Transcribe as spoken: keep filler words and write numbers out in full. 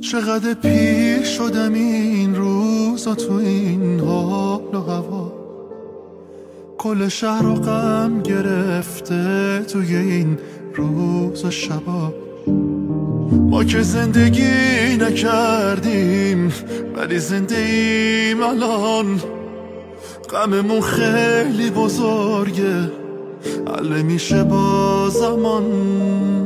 چقدر پیر شدم این روزا تو این حال و هوا، کل شهر و غم گرفته توی این روز و شبا. ما که زندگی نکردیم ولی زنده ایم الان، غممون خیلی بزرگه حل میشه با زمان.